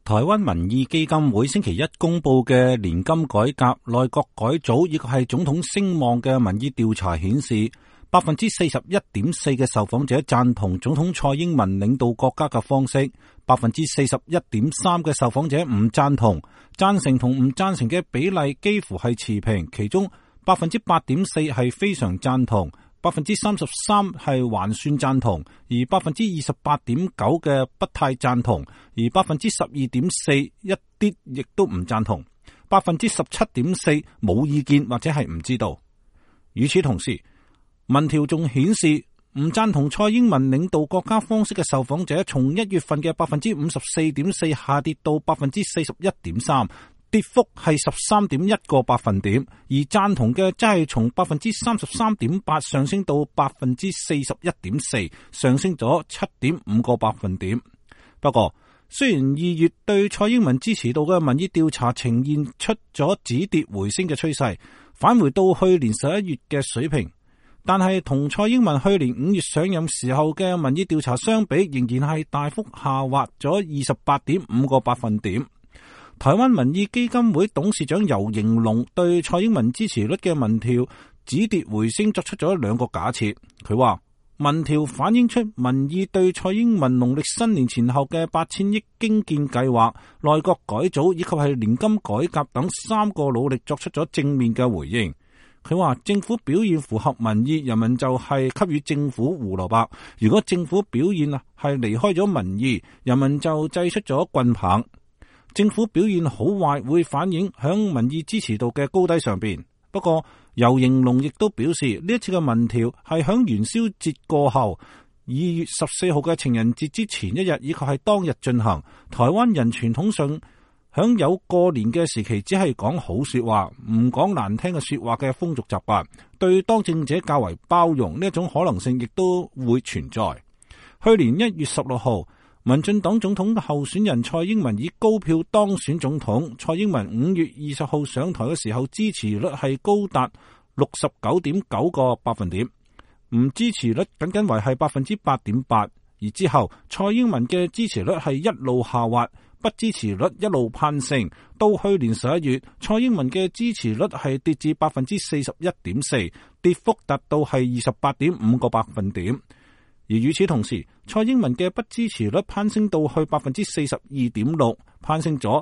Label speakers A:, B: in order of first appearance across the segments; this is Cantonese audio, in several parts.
A: 台灣民意基金會星期一公布嘅年金改革、內閣改組以及係總統聲望嘅民意調查顯示，41.4% 嘅受訪者贊同總統蔡英文領導國家嘅方式，41.3% 嘅受訪者唔贊同，贊成同唔贊成嘅比例幾乎係持平，其中8.4% 係非常贊同，33% 係還算贊同，而28.9% 嘅不太贊同，而12.4% 一啲亦都唔贊同，17.4% 冇意見或者係唔知道。與此同時，民調仲顯示唔贊同蔡英文領導國家方式嘅受訪者，從1月份嘅54.4% 下跌到41.3%。跌幅係13.1個百分點，而贊同嘅則係從33.8% 上升到41.4%，上升咗7.5個百分點。不過，雖然2月對蔡英文支持度嘅民意調查呈現出咗止跌回升嘅趨勢，返回到去年11月嘅水平，但係同蔡英文去年5月上任時候嘅民意調查相比，仍然係大幅下滑咗28.5個百分點。台灣民意基金會董事長游盈隆對蔡英文支持率嘅民調止跌回升作出咗2個假設。佢話民調反映出民意對蔡英文農曆新年前後嘅8000億經建計劃、內閣改組以及係年金改革等3個努力作出咗正面嘅回應。佢話政府表現符合民意，人民就係給予政府胡蘿蔔；如果政府表現係離開咗民意，人民就祭出咗棍棒。政府表現好壞會反映響民意支持度嘅高低上邊。不過，游盈隆亦都表示，呢一次嘅民調係響元宵節過後2月14號嘅情人節之前一日，以及係當日進行。台灣人傳統上響有過年嘅時期，只係講好說話，唔講難聽嘅說話嘅風俗習慣，對當政者較為包容，呢一種可能性亦都會存在。去年1月16號。民進黨總統候選人蔡英文以高票當選總統。蔡英文5月20號上台嘅時候，支持率係高達 69.9 個百分點，唔支持率僅僅為係 8.8%。而之後蔡英文嘅支持率係一路下滑，不支持率一路攀升。到去年11月，蔡英文嘅支持率係跌至 41.4%， 跌幅達到係 28.5 個百分點。而與此同時，蔡英文嘅不支持率攀升到去 42.6%， 攀升咗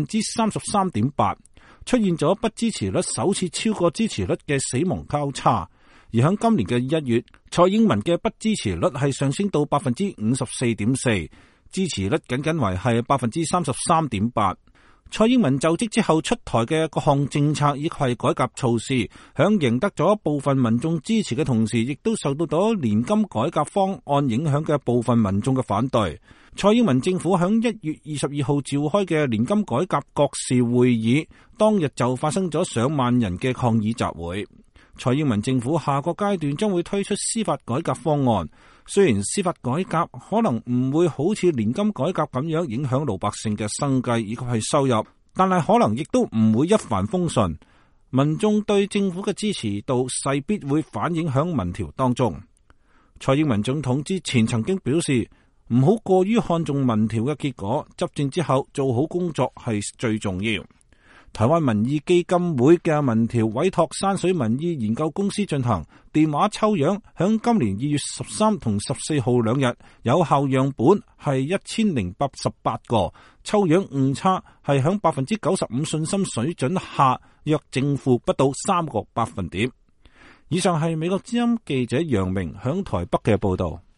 A: 33.8%， 出現咗不支持率首次超過支持率嘅死亡交叉。而喺今年嘅1月，蔡英文嘅不支持率係上升到 54.4%， 支持率僅僅為係 33.8%。蔡英文就職之後出台嘅各項政策以及係改革措施，響贏得咗部分民眾支持嘅同時，亦都受到咗年金改革方案影響嘅部分民眾嘅反對。蔡英文政府響1月22號召開嘅年金改革國事會議，當日就發生咗上萬人嘅抗議集會。蔡英文政府下個階段將會推出司法改革方案，雖然司法改革可能唔會好似年金改革咁樣影響老百姓嘅生計以及係收入，但係可能亦都唔會一帆風順。民眾對政府嘅支持度勢必會反映響民調當中。蔡英文總統之前曾經表示，唔好過於看重民調嘅結果，執政之後做好工作係最重要。台灣民意基金會嘅民調委託山水民意研究公司進行電話抽樣，響今年2月13同14號2日，有效樣本係1088個，抽樣誤差係響 95% 信心水準下，約正負不到3個百分點。以上係美國之音記者楊明響台北嘅報道。